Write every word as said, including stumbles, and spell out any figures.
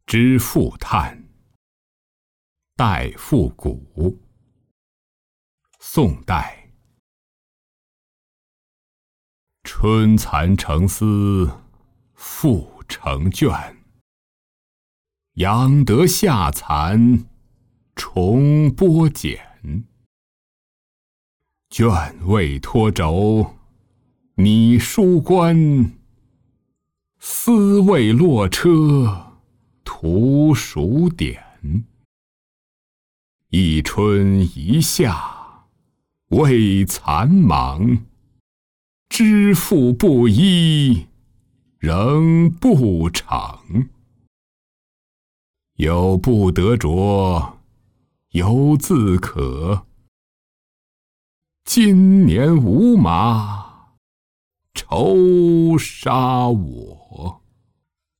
知复叹，代复古。宋代。春蚕成丝复成卷，杨得夏蚕重剥茧。卷未脱轴拟书关，丝未落车图蜀典。一春一夏为残忙，知复不依仍不长。有不得着，犹自可。今年无马，愁杀我。